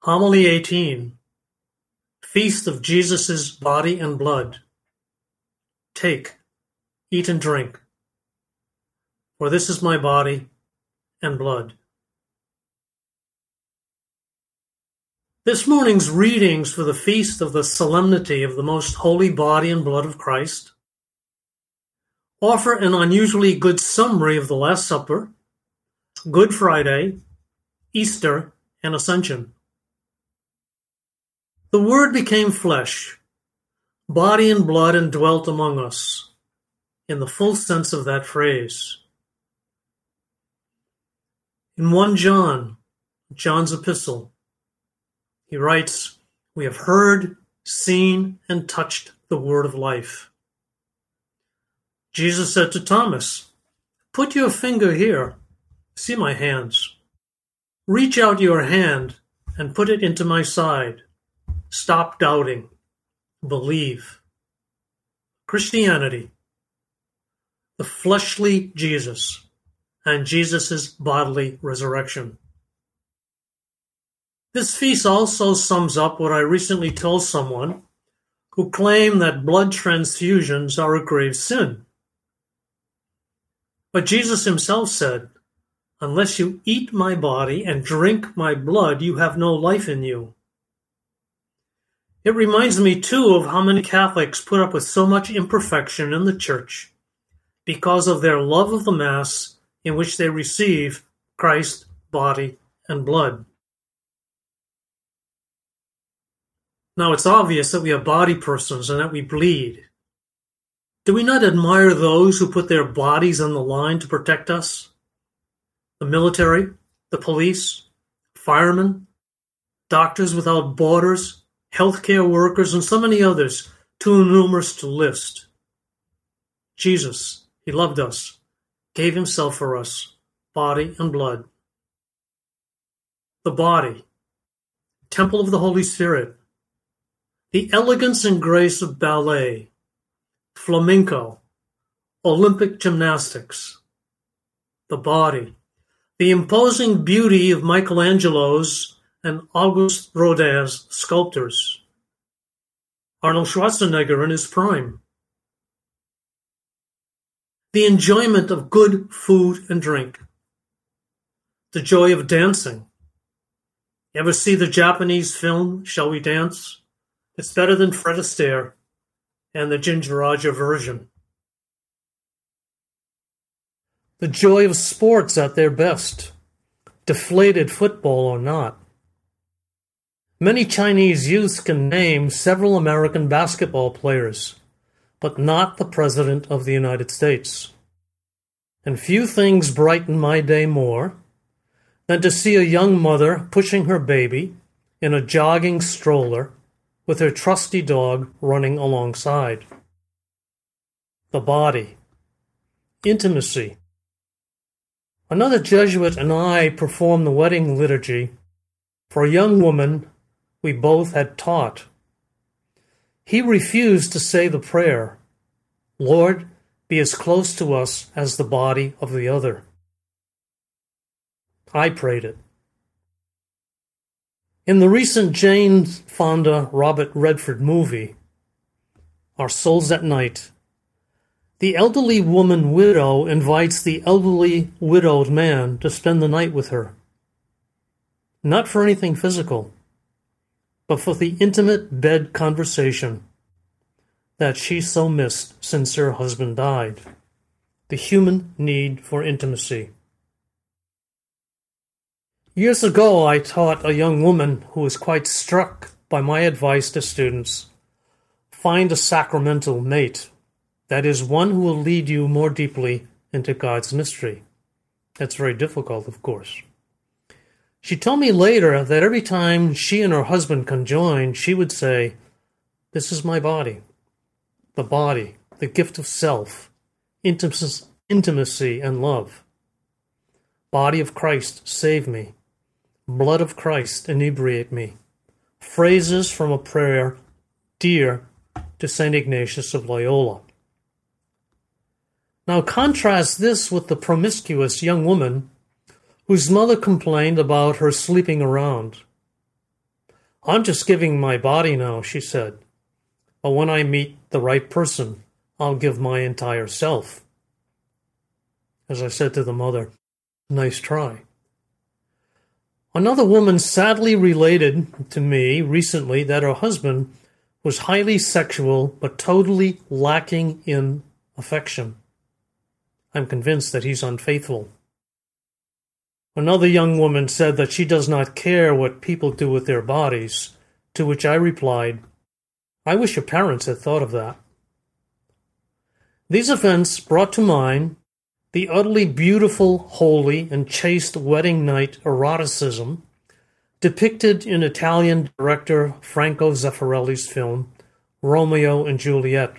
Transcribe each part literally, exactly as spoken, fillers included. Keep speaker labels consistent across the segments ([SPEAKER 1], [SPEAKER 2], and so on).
[SPEAKER 1] Homily eighteen. Feast of Jesus' body and blood. Take, eat and drink, for this is my body and blood. This morning's readings for the feast of the solemnity of the most holy body and blood of Christ offer an unusually good summary of the Last Supper, Good Friday, Easter, and Ascension. The Word became flesh, body and blood, and dwelt among us, in the full sense of that phrase. In First John, John's epistle, he writes, "We have heard, seen, and touched the word of life." Jesus said to Thomas, "Put your finger here. See my hands. Reach out your hand and put it into my side. Stop doubting. Believe." Christianity, the fleshly Jesus, and Jesus' bodily resurrection. This feast also sums up what I recently told someone who claimed that blood transfusions are a grave sin. But Jesus himself said, "Unless you eat my body and drink my blood, you have no life in you." It reminds me, too, of how many Catholics put up with so much imperfection in the Church because of their love of the Mass in which they receive Christ's body and blood. Now, it's obvious that we are body persons and that we bleed. Do we not admire those who put their bodies on the line to protect us? The military, the police, firemen, Doctors Without Borders, healthcare workers, and so many others, too numerous to list. Jesus, he loved us, gave himself for us, body and blood. The body, temple of the Holy Spirit, the elegance and grace of ballet, flamenco, Olympic gymnastics. The body, the imposing beauty of Michelangelo's and Auguste Rodin's sculptors. Arnold Schwarzenegger in his prime. The enjoyment of good food and drink. The joy of dancing. You ever see the Japanese film, Shall We Dance? It's better than Fred Astaire and the Ginger Rogers version. The joy of sports at their best, deflated football or not. Many Chinese youths can name several American basketball players, but not the President of the United States. And few things brighten my day more than to see a young mother pushing her baby in a jogging stroller with her trusty dog running alongside. The body. Intimacy. Another Jesuit and I performed the wedding liturgy for a young woman we both had taught. He refused to say the prayer, "Lord, be as close to us as the body of the other." I prayed it. In the recent Jane Fonda Robert Redford movie, Our Souls at Night, the elderly woman widow invites the elderly widowed man to spend the night with her. Not for anything physical, but for the intimate bed conversation that she so missed since her husband died. The human need for intimacy. Years ago, I taught a young woman who was quite struck by my advice to students, find a sacramental mate, that is, one who will lead you more deeply into God's mystery. That's very difficult, of course. She told me later that every time she and her husband conjoined, she would say, "This is my body." The body, the gift of self, intimacy, intimacy and love. Body of Christ, save me. Blood of Christ, inebriate me. Phrases from a prayer dear to Saint Ignatius of Loyola. Now contrast this with the promiscuous young woman whose mother complained about her sleeping around. I'm just giving my body now, she said. But when I meet the right person, I'll give my entire self. As I said to the mother, nice try. Another woman sadly related to me recently that her husband was highly sexual but totally lacking in affection. I'm convinced that he's unfaithful. Another young woman said that she does not care what people do with their bodies, to which I replied, I wish your parents had thought of that. These events brought to mind the utterly beautiful, holy, and chaste wedding night eroticism depicted in Italian director Franco Zeffirelli's film Romeo and Juliet.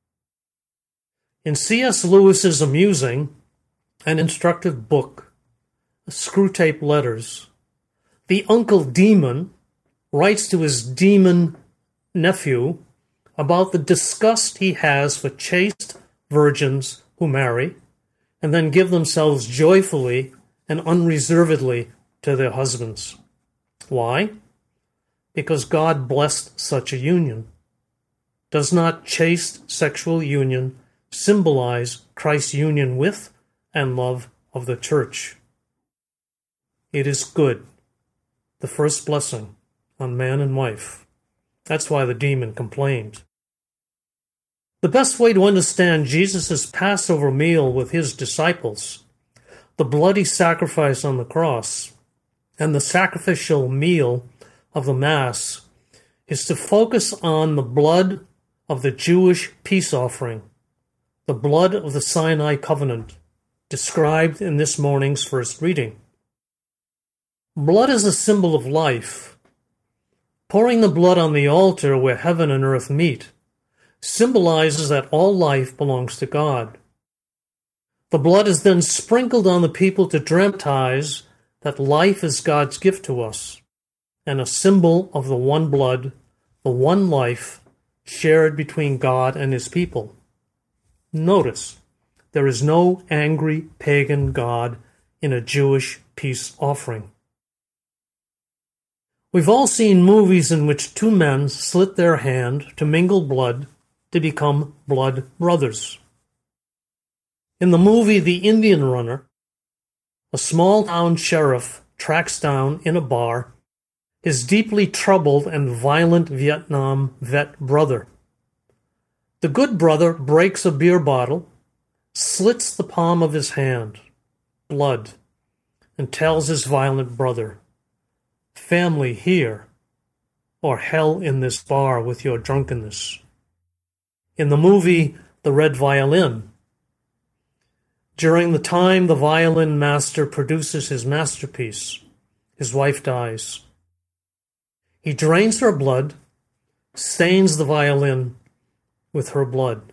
[SPEAKER 1] In C S Lewis's amusing and instructive book, Screwtape Letters, the Uncle Demon writes to his demon nephew about the disgust he has for chaste virgins who marry and then give themselves joyfully and unreservedly to their husbands. Why? Because God blessed such a union. Does not chaste sexual union symbolize Christ's union with and love of the church? It is good, the first blessing on man and wife. That's why the demon complained. The best way to understand Jesus' Passover meal with his disciples, the bloody sacrifice on the cross, and the sacrificial meal of the Mass is to focus on the blood of the Jewish peace offering, the blood of the Sinai covenant, described in this morning's first reading. Blood is a symbol of life. Pouring the blood on the altar where heaven and earth meet symbolizes that all life belongs to God. The blood is then sprinkled on the people to dramatize that life is God's gift to us, and a symbol of the one blood, the one life, shared between God and his people. Notice, there is no angry pagan God in a Jewish peace offering. We've all seen movies in which two men slit their hand to mingle blood to become blood brothers. In the movie The Indian Runner, a small-town sheriff tracks down in a bar his deeply troubled and violent Vietnam vet brother. The good brother breaks a beer bottle, slits the palm of his hand, blood, and tells his violent brother, family here, or hell in this bar with your drunkenness. In the movie The Red Violin, during the time the violin master produces his masterpiece, his wife dies. He drains her blood, stains the violin with her blood.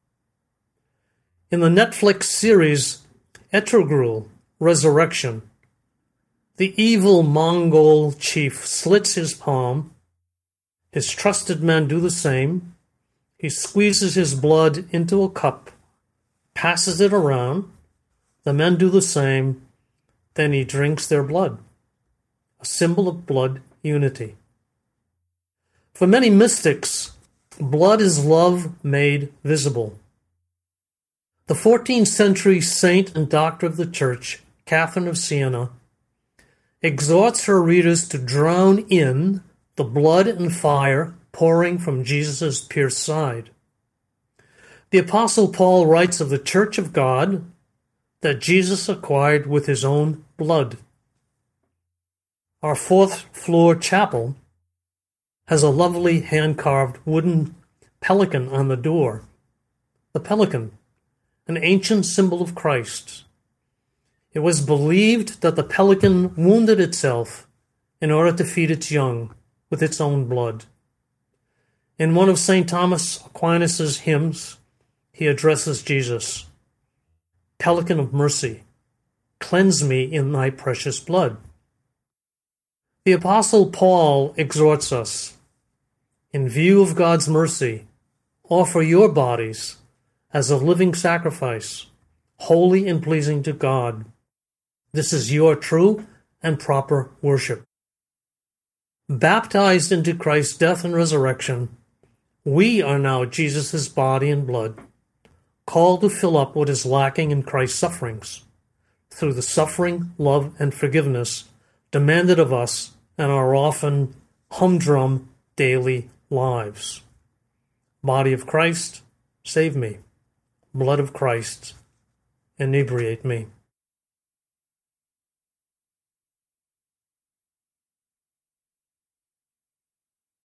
[SPEAKER 1] In the Netflix series Etrogul, Resurrection, the evil Mongol chief slits his palm. His trusted men do the same. He squeezes his blood into a cup, passes it around. The men do the same. Then he drinks their blood, a symbol of blood unity. For many mystics, blood is love made visible. The fourteenth century saint and doctor of the Church, Catherine of Siena, exhorts her readers to drown in the blood and fire pouring from Jesus' pierced side. The Apostle Paul writes of the Church of God that Jesus acquired with his own blood. Our fourth floor chapel has a lovely hand-carved wooden pelican on the door. The pelican, an ancient symbol of Christ. It was believed that the pelican wounded itself in order to feed its young with its own blood. In one of Saint Thomas Aquinas' hymns, he addresses Jesus, Pelican of mercy, cleanse me in thy precious blood. The Apostle Paul exhorts us, in view of God's mercy, offer your bodies as a living sacrifice, holy and pleasing to God. This is your true and proper worship. Baptized into Christ's death and resurrection, we are now Jesus' body and blood, called to fill up what is lacking in Christ's sufferings, through the suffering, love, and forgiveness demanded of us in our often humdrum daily lives. Body of Christ, save me. Blood of Christ, inebriate me.